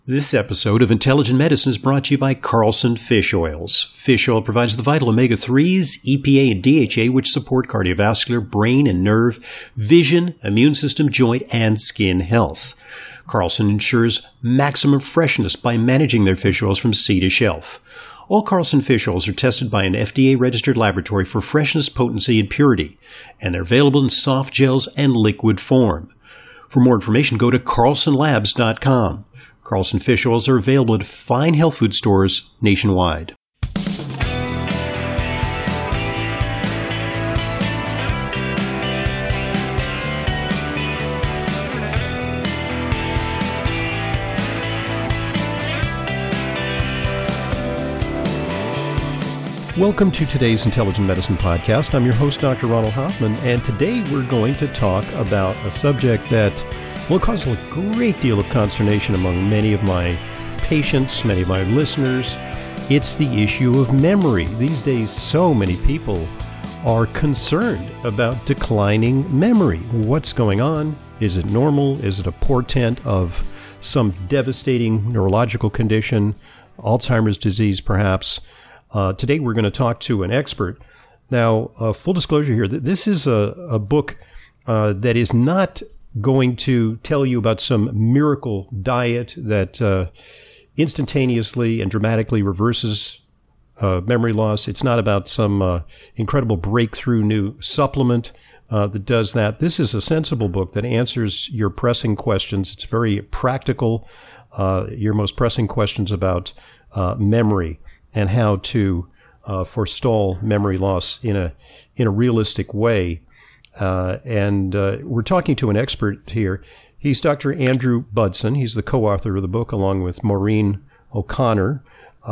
This episode of Intelligent Medicine is brought to you by Carlson Fish Oils. Fish oil provides the vital omega-3s, EPA, and DHA, which support cardiovascular, brain and nerve, vision, immune system, joint, and skin health. Carlson ensures maximum freshness by managing their fish oils from sea to shelf. All Carlson fish oils are tested by an FDA-registered laboratory for freshness, potency, and purity, and they're available in soft gels and liquid form. For more information, go to carlsonlabs.com. Carlson fish oils are available at fine health food stores nationwide. Welcome to today's Intelligent Medicine Podcast. I'm your host, Dr. Ronald Hoffman, and today we're going to talk about a subject that will cause a great deal of consternation among many of my patients, many of my listeners. It's the issue of memory. These days, so many people are concerned about declining memory. What's going on? Is it normal? Is it a portent of some devastating neurological condition, Alzheimer's disease perhaps? Today we're going to talk to an expert. Now, full disclosure here, this is a book that is not going to tell you about some miracle diet that instantaneously and dramatically reverses memory loss. It's not about some incredible breakthrough new supplement that does that. This is a sensible book that answers your pressing questions. It's very practical, your most pressing questions about memory and how to forestall memory loss in a realistic way. And we're talking to an expert here. He's Dr. Andrew Budson. He's the co-author of the book along with Maureen O'Connor.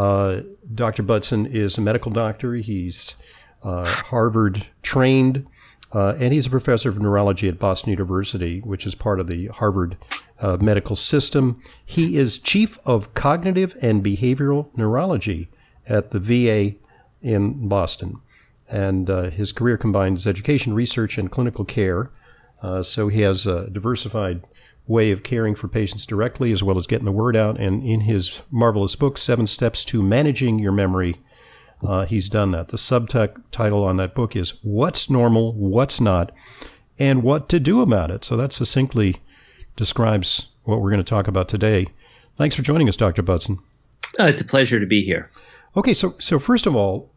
Dr. Budson is a medical doctor. He's Harvard trained, and he's a professor of neurology at Boston University, which is part of the Harvard medical system. He is chief of cognitive and behavioral neurology at the VA in Boston. And his career combines education, research, and clinical care. So he has a diversified way of caring for patients directly as well as getting the word out. And in his marvelous book, 7 Steps to Managing Your Memory, he's done that. The subtitle on that book is What's Normal, What's Not, and What to Do About It. So that succinctly describes what we're going to talk about today. Thanks for joining us, Dr. Budson. It's a pleasure to be here. Okay, so first of all,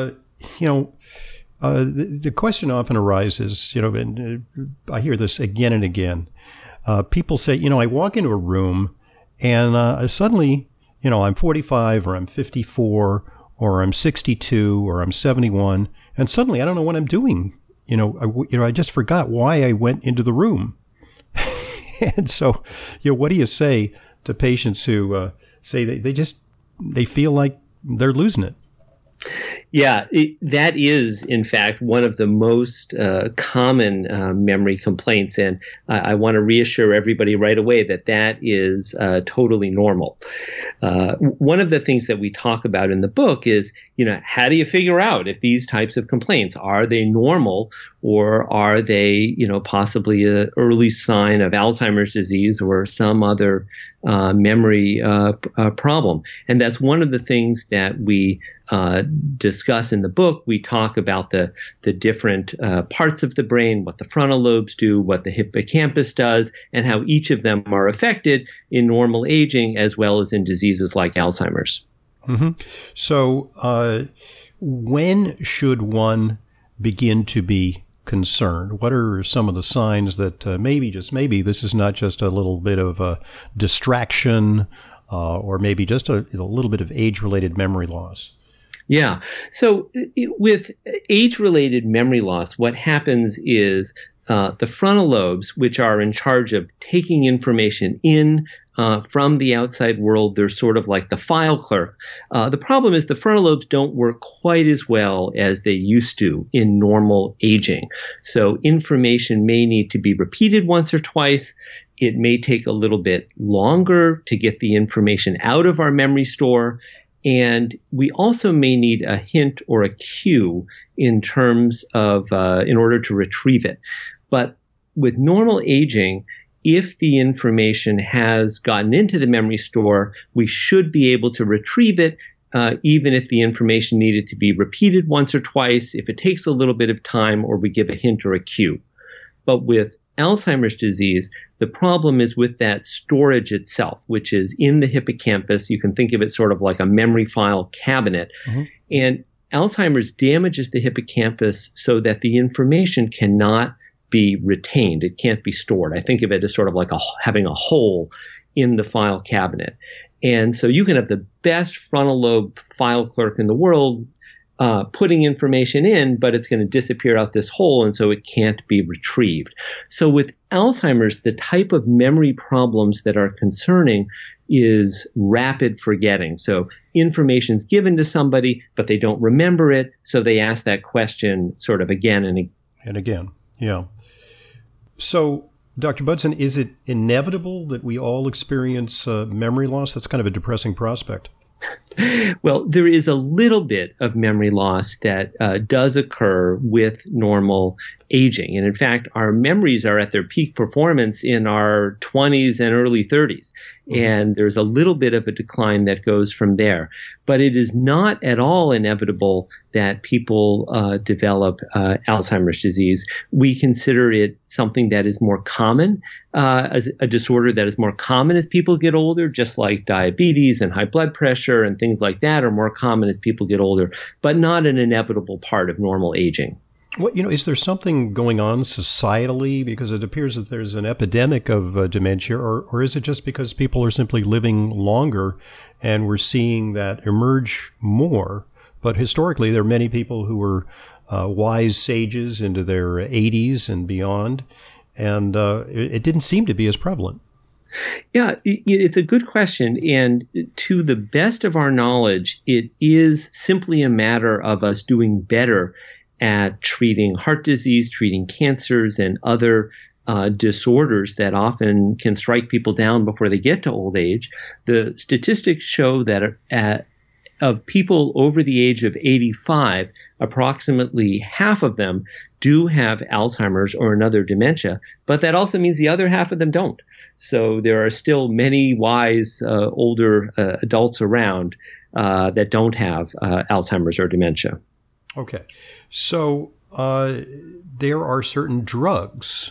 the question often arises, and I hear this again and again. People say, I walk into a room and suddenly, I'm 45 or I'm 54 or I'm 62 or I'm 71, and suddenly I don't know what I'm doing. I just forgot why I went into the room. And so, what do you say to patients who say they feel like they're losing it? Yeah, that is, in fact, one of the most common memory complaints. And I want to reassure everybody right away that is totally normal. One of the things that we talk about in the book is, how do you figure out if these types of complaints, are they normal or are they, possibly an early sign of Alzheimer's disease or some other memory problem? And that's one of the things that we discuss in the book. We talk about the different parts of the brain, what the frontal lobes do, what the hippocampus does, and how each of them are affected in normal aging as well as in diseases like Alzheimer's. Mm-hmm. So when should one begin to be concerned? What are some of the signs that maybe this is not just a little bit of a distraction or maybe just a little bit of age-related memory loss? Yeah. So with age-related memory loss, what happens is the frontal lobes, which are in charge of taking information in from the outside world, they're sort of like the file clerk. The problem is the frontal lobes don't work quite as well as they used to in normal aging. So information may need to be repeated once or twice. It may take a little bit longer to get the information out of our memory store. And we also may need a hint or a cue in terms of, in order to retrieve it. But with normal aging, if the information has gotten into the memory store, we should be able to retrieve it, even if the information needed to be repeated once or twice, if it takes a little bit of time or we give a hint or a cue. But with Alzheimer's disease, the problem is with that storage itself, which is in the hippocampus. You can think of it sort of like a memory file cabinet. Mm-hmm. And Alzheimer's damages the hippocampus so that the information cannot be retained. It can't be stored. I think of it as sort of like having a hole in the file cabinet. And so you can have the best frontal lobe file clerk in the world putting information in, but it's going to disappear out this hole, and so it can't be retrieved. So with Alzheimer's, the type of memory problems that are concerning is rapid forgetting. So information's given to somebody, but they don't remember it, so they ask that question sort of again and again. Yeah. So, Dr. Budson, is it inevitable that we all experience memory loss? That's kind of a depressing prospect. Well, there is a little bit of memory loss that does occur with normal aging. And in fact, our memories are at their peak performance in our 20s and early 30s. And there's a little bit of a decline that goes from there. But it is not at all inevitable that people develop Alzheimer's disease. We consider it something that is more common, as a disorder that is more common as people get older, just like diabetes and high blood pressure and things like that are more common as people get older, but not an inevitable part of normal aging. Well, is there something going on societally? Because it appears that there's an epidemic of dementia, or is it just because people are simply living longer and we're seeing that emerge more? But historically, there are many people who were wise sages into their 80s and beyond, and it didn't seem to be as prevalent. Yeah, it's a good question. And to the best of our knowledge, it is simply a matter of us doing better at treating heart disease, treating cancers, and other disorders that often can strike people down before they get to old age. The statistics show that of people over the age of 85, approximately half of them do have Alzheimer's or another dementia, but that also means the other half of them don't. So there are still many wise older adults around that don't have Alzheimer's or dementia. Okay. So there are certain drugs,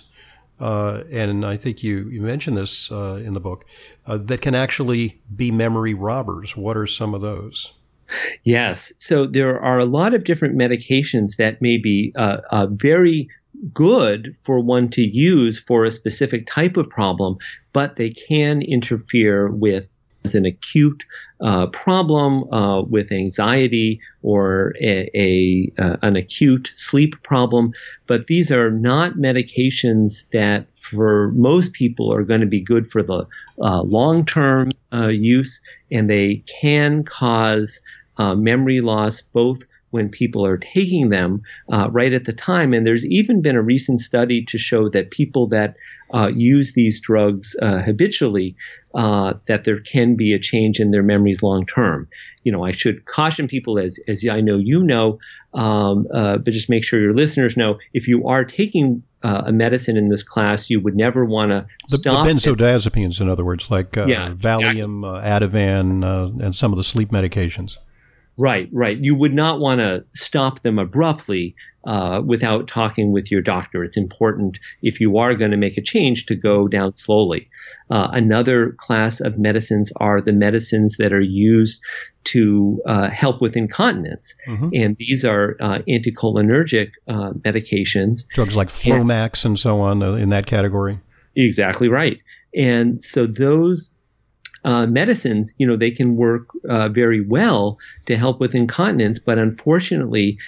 and I think you mentioned this in the book, that can actually be memory robbers. What are some of those? Yes. So there are a lot of different medications that may be very good for one to use for a specific type of problem, but they can interfere with an acute problem with anxiety or an acute sleep problem. But these are not medications that for most people are going to be good for the long-term use, and they can cause memory loss both when people are taking them right at the time. And there's even been a recent study to show that people that use these drugs habitually, that there can be a change in their memories long term. I should caution people, as I know you know, but just make sure your listeners know, if you are taking a medicine in this class, you would never want to stop. The benzodiazepines, in other words, like Valium, Ativan, and some of the sleep medications. Right. You would not want to stop them abruptly without talking with your doctor. It's important, if you are going to make a change, to go down slowly. Another class of medicines are the medicines that are used to help with incontinence. Mm-hmm. And these are anticholinergic medications. Drugs like Flomax and so on in that category? Exactly right. And so those medicines, they can work very well to help with incontinence, but unfortunately,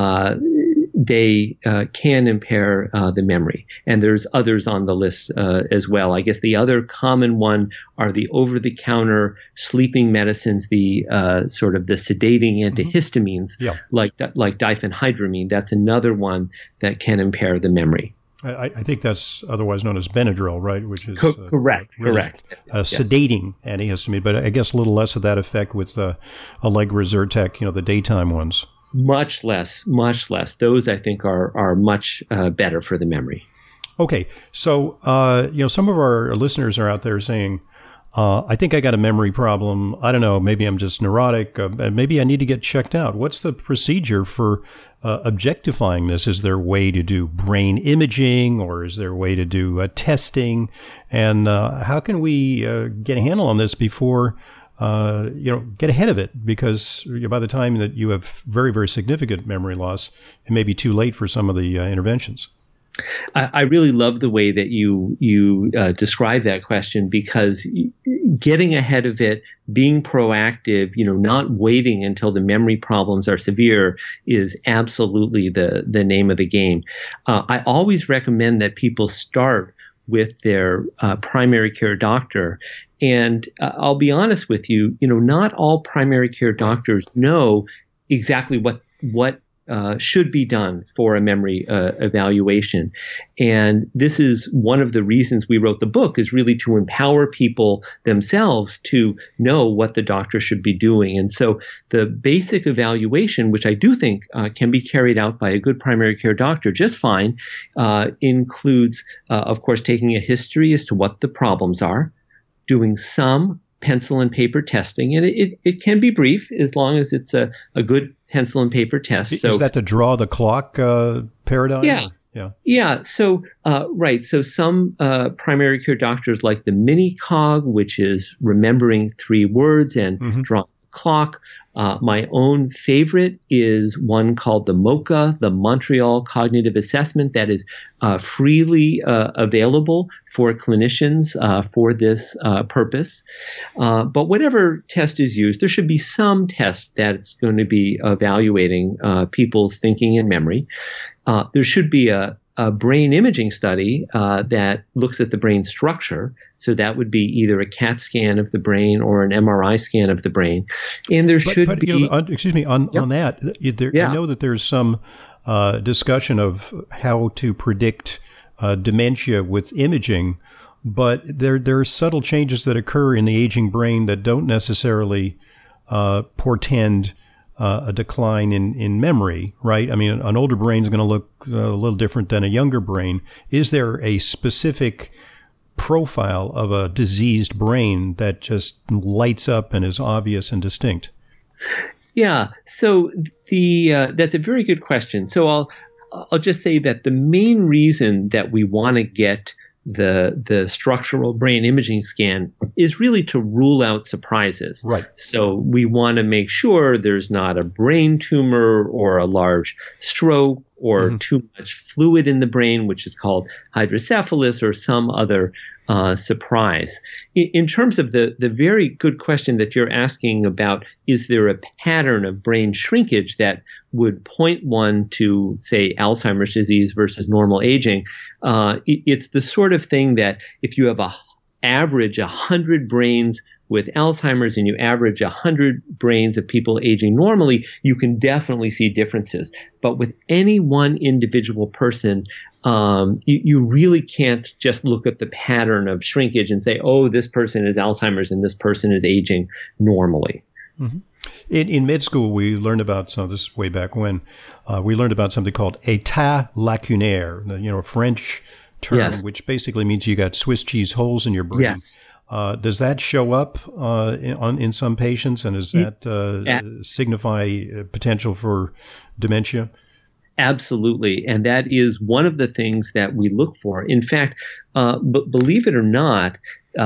they can impair the memory. And there's others on the list as well. I guess the other common one are the over-the-counter sleeping medicines, the sort of the sedating antihistamines, like diphenhydramine. That's another one that can impair the memory. I think that's otherwise known as Benadryl, right? Which is correct. Sedating antihistamine, but I guess a little less of that effect with Allegra, Zyrtec, the daytime ones. Much less. Those, I think, are much better for the memory. Okay. So, some of our listeners are out there saying, I think I got a memory problem. I don't know. Maybe I'm just neurotic. Maybe I need to get checked out. What's the procedure for objectifying this? Is there a way to do brain imaging, or is there a way to do testing? And how can we get a handle on this before, get ahead of it? Because by the time that you have very, very significant memory loss, it may be too late for some of the interventions. I really love the way that you describe that question, because getting ahead of it, being proactive, not waiting until the memory problems are severe is absolutely the name of the game. I always recommend that people start with their primary care doctor. And I'll be honest with you, not all primary care doctors know exactly what should be done for a memory evaluation. And this is one of the reasons we wrote the book, is really to empower people themselves to know what the doctor should be doing. And so the basic evaluation, which I do think can be carried out by a good primary care doctor just fine, includes, of course, taking a history as to what the problems are, doing some pencil and paper testing. And it can be brief as long as it's a good pencil and paper test. So, is that the draw the clock paradigm? Yeah. Yeah. So, right. So some primary care doctors like the mini-cog, which is remembering 3 words and drawing the clock. My own favorite is one called the MoCA, the Montreal Cognitive Assessment, that is freely available for clinicians for this purpose. But whatever test is used, there should be some test that's going to be evaluating people's thinking and memory. There should be a brain imaging study that looks at the brain structure. So that would be either a CAT scan of the brain or an MRI scan of the brain. And there should be... excuse me, on that, I know that there's some discussion of how to predict dementia with imaging, but there are subtle changes that occur in the aging brain that don't necessarily portend a decline in memory, right? I mean, an older brain is going to look a little different than a younger brain. Is there a specific profile of a diseased brain that just lights up and is obvious and distinct? Yeah. So that's a very good question. So I'll just say that the main reason that we want to get the structural brain imaging scan is really to rule out surprises. Right. So we want to make sure there's not a brain tumor or a large stroke or too much fluid in the brain, which is called hydrocephalus, or some other surprise. In terms of the very good question that you're asking about, is there a pattern of brain shrinkage that would point one to, say, Alzheimer's disease versus normal aging? It's the sort of thing that if you have average 100 brains with Alzheimer's and you average 100 brains of people aging normally, you can definitely see differences. But with any one individual person, you really can't just look at the pattern of shrinkage and say, oh, this person is Alzheimer's and this person is aging normally. Mm-hmm. In med school, we learned about this way back when. We learned about something called état lacunaire, a French term, which basically means you got Swiss cheese holes in your brain. Yes. Does that show up in some patients, and does that signify potential for dementia? Absolutely. And that is one of the things that we look for. In fact, believe it or not,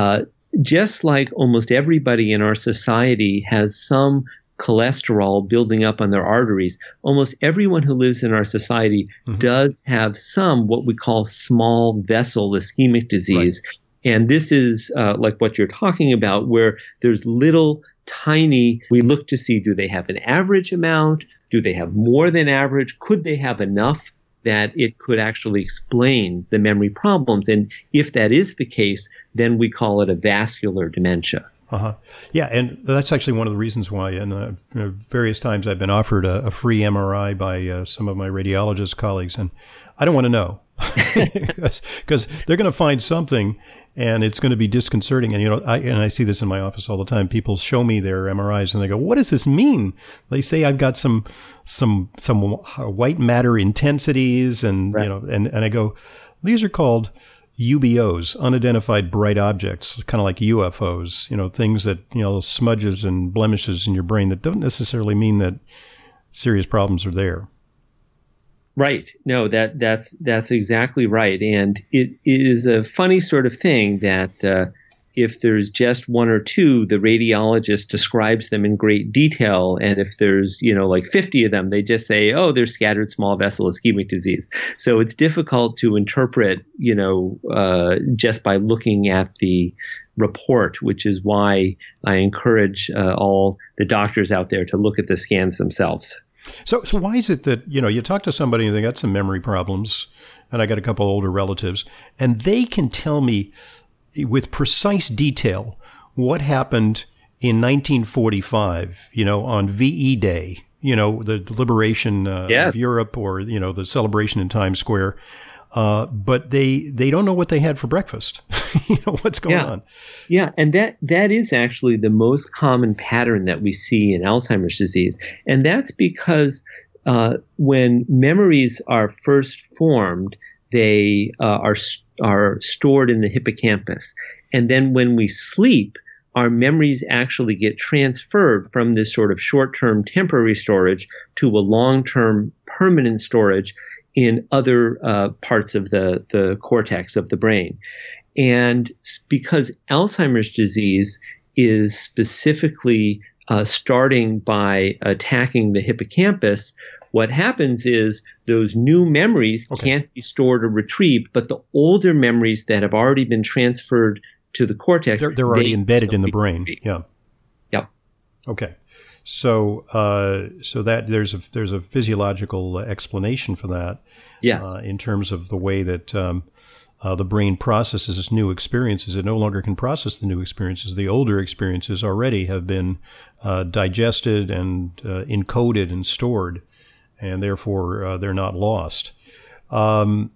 just like almost everybody in our society has some cholesterol building up on their arteries, almost everyone who lives in our society does have some what we call small vessel ischemic disease. Right. And this is like what you're talking about, where there's little tiny, we look to see, do they have an average amount? Do they have more than average? Could they have enough that it could actually explain the memory problems? And if that is the case, then we call it a vascular dementia. Yeah, and that's actually one of the reasons why, and various times I've been offered a free MRI by some of my radiologist colleagues, and I don't want to know because they're going to find something, and it's going to be disconcerting. And I see this in my office all the time. People show me their MRIs, and they go, "What does this mean?" They say I've got some white matter intensities, and right. and I go, These are called UBOs, unidentified bright objects, kind of like UFOs, things that, smudges and blemishes in your brain that don't necessarily mean that serious problems are there. Right. No, that's exactly right. And it is a funny sort of thing that if there's just one or two, the radiologist describes them in great detail. And if there's, like 50 of them, they just say, oh, there's scattered small vessel ischemic disease. So it's difficult to interpret, just by looking at the report, which is why I encourage all the doctors out there to look at the scans themselves. So why is it that, you talk to somebody and they got some memory problems, and I got a couple older relatives, and they can tell me with precise detail what happened in 1945, on VE Day, the liberation yes. of Europe, or, the celebration in Times Square. But they don't know what they had for breakfast. What's going on. Yeah. And that is actually the most common pattern that we see in Alzheimer's disease. And that's because when memories are first formed, they are stored in the hippocampus. And then when we sleep, our memories actually get transferred from this sort of short-term temporary storage to a long-term permanent storage in other parts of the cortex of the brain. And because Alzheimer's disease is specifically starting by attacking the hippocampus, what happens is those new memories can't be stored or retrieved, but the older memories that have already been transferred to the cortex, they're already embedded in the brain. Yeah. Yep. Okay. So that there's a physiological explanation for that. Yes. In terms of the way that the brain processes new experiences. It no longer can process the new experiences. The older experiences already have been digested and encoded and stored, and therefore they're not lost. Are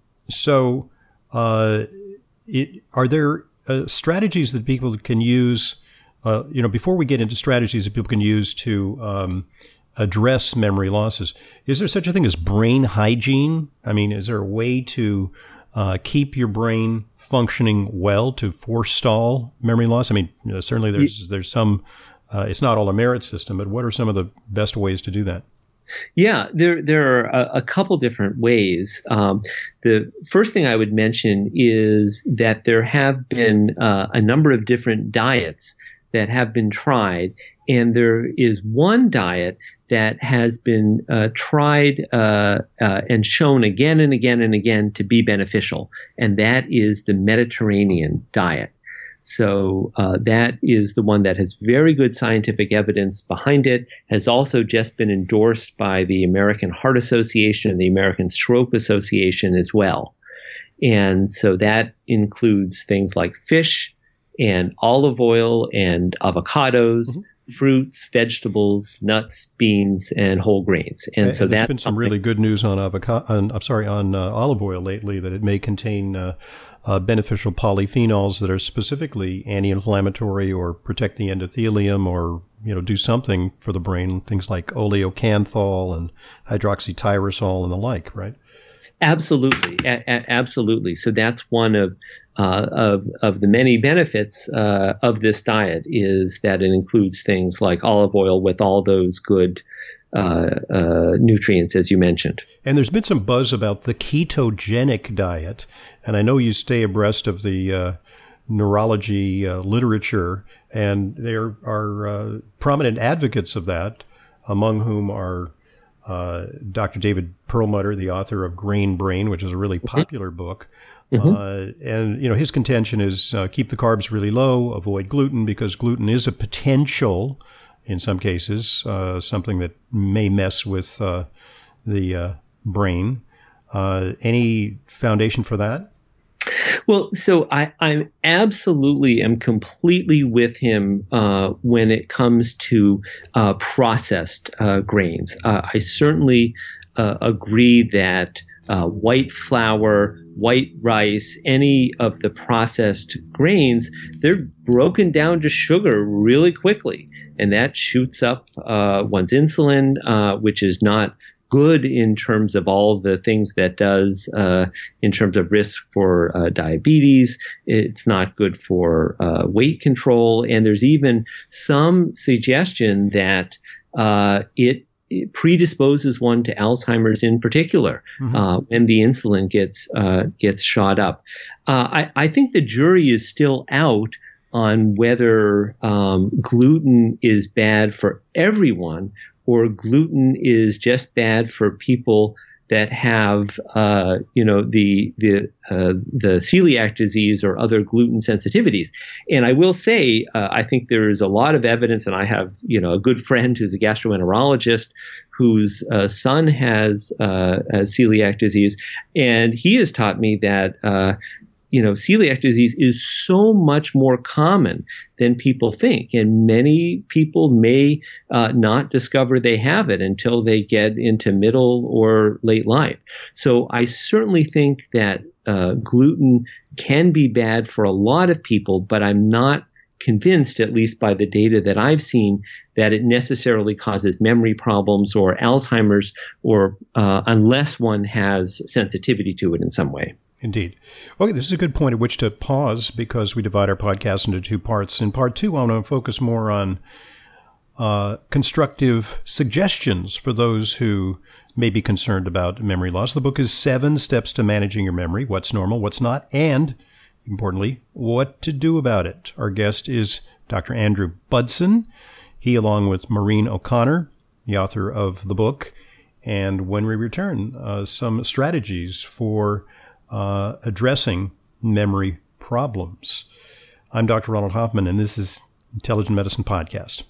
there strategies that people can use? Before we get into strategies that people can use to address memory losses, is there such a thing as brain hygiene? I mean, is there a way to keep your brain functioning well to forestall memory loss? I mean, certainly there's some. It's not all a merit system, but what are some of the best ways to do that? Yeah, there are a couple different ways. The first thing I would mention is that there have been a number of different diets that have been tried, and there is one diet that has been tried and shown again and again and again to be beneficial, and that is the Mediterranean diet. So that is the one that has very good scientific evidence behind it, has also just been endorsed by the American Heart Association and the American Stroke Association as well. And so that includes things like fish and olive oil and avocados, fruits, vegetables, nuts, beans, and whole grains. And so there's been some really good news on olive oil lately, that it may contain beneficial polyphenols that are specifically anti-inflammatory or protect the endothelium, or do something for the brain. Things like oleocanthal and hydroxytyrosol and the like, right? Absolutely, absolutely. So that's one of the many benefits of this diet, is that it includes things like olive oil with all those good nutrients, as you mentioned. And there's been some buzz about the ketogenic diet, and I know you stay abreast of the neurology literature, and there are prominent advocates of that, among whom are Dr. David Perlmutter, the author of Grain Brain, which is a really popular book. And his contention is keep the carbs really low, avoid gluten, because gluten is a potential, in some cases, something that may mess with the brain. Any foundation for that? Well, so I absolutely am completely with him when it comes to processed grains. I certainly agree that white flour, white rice, any of the processed grains, they're broken down to sugar really quickly. And that shoots up one's insulin, which is not good in terms of all the things that does in terms of risk for diabetes. It's not good for weight control. And there's even some suggestion that it predisposes one to Alzheimer's in particular, when the insulin gets shot up. I think the jury is still out on whether gluten is bad for everyone or gluten is just bad for people that have, the celiac disease or other gluten sensitivities. And I will say, I think there is a lot of evidence, and I have, a good friend who's a gastroenterologist whose son has celiac disease, and he has taught me that celiac disease is so much more common than people think. And many people may not discover they have it until they get into middle or late life. So I certainly think that gluten can be bad for a lot of people, but I'm not convinced, at least by the data that I've seen, that it necessarily causes memory problems or Alzheimer's, or unless one has sensitivity to it in some way. Indeed. Okay, this is a good point at which to pause because we divide our podcast into two parts. In part two, I want to focus more on constructive suggestions for those who may be concerned about memory loss. The book is 7 Steps to Managing Your Memory, What's Normal, What's Not, and, importantly, what to do about it. Our guest is Dr. Andrew Budson. He, along with Maureen O'Connor, the author of the book, and when we return, some strategies for addressing memory problems. I'm Dr. Ronald Hoffman, and this is Intelligent Medicine Podcast.